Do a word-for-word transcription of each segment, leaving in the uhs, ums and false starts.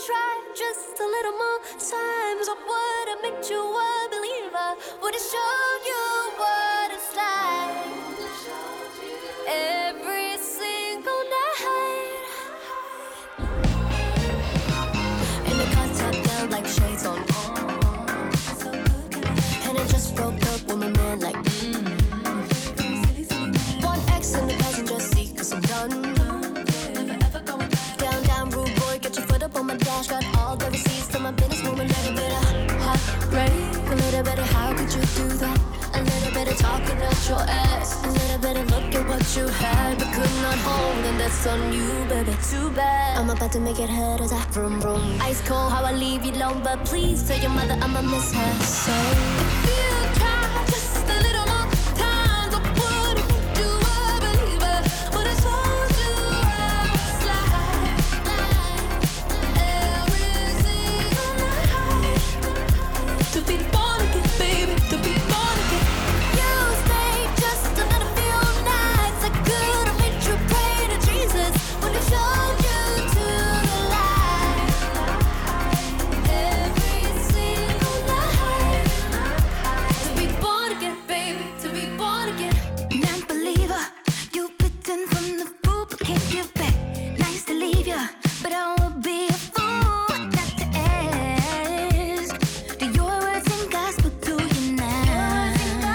try just a little more times, I would've made you a believer. Would've showed you what it's like every single night. And the contact felt like shades on. And I just broke up with my man like mm. One X in the passenger seat, cause I'm done. Down, down, rude boy, get your foot up on my dash. Got all the receipts to my business woman. A little bit of heartbreak, a little bit of how could you do that? A little bit of talking out your ass, a little bit of look at what you had but could not hold, and that's on you, baby. Too bad. I'm about to make it hurt as I vroom vroom. Ice cold, how I leave you alone, but please tell your mother I'ma miss her. So if you try just a little more times, I would've made you a believer. Would've told you I was like every single night. To be born again, baby, to be born again. You stayed just a little few nights. I could've made you pray to Jesus. Would've showed you to the light every single night. To be born again, baby, to be born again. Non-believer, you bitten from the fruit but can't give back. Nice to leave ya, but I would be a fool not to ask. Do your words and gospel to you now?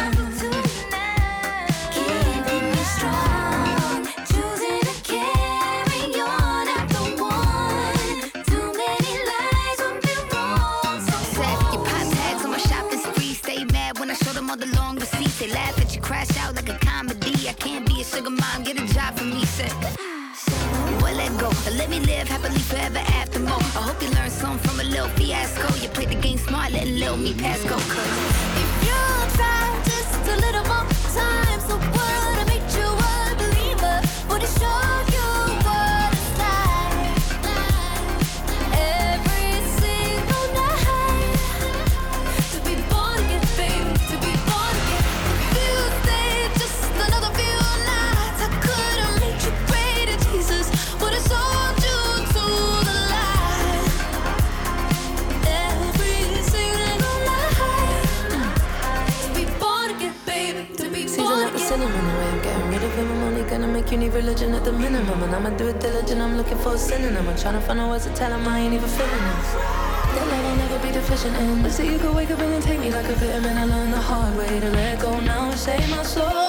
Keeping me strong, choosing to carry on after one. Too many lies would be wrong. So sad, your pop tags on my shopping spree. Stay mad when I show them all the long receipts. They laugh at you, crash out like a comedy. I can't be a sugar mom, get a job for me, said. Well, let go, let me live happily forever after more. I hope you learned something from a little fiasco. You played the game smart, letting little me pass go. Cause If you try just a little more times, I would've made you a believer. Would've showed you what it's like every single night. To be born again, baby, to be born again. If you stayed just another few nights, I could've made you pray to Jesus. Would've sold you to the light every single night. To be born again, baby, to be Season born like the again. cinnamon, the way I'm getting rid of him. I'm only gonna make you need religion at the minimum. And I'ma do it diligent, I'm looking for a synonym. I'm trying to find out words to tell him I ain't even feeling this. That love I'll never be deficient in. But see, you could wake up and then take me like a vitamin. I learned the hard way to let go now. Save my soul.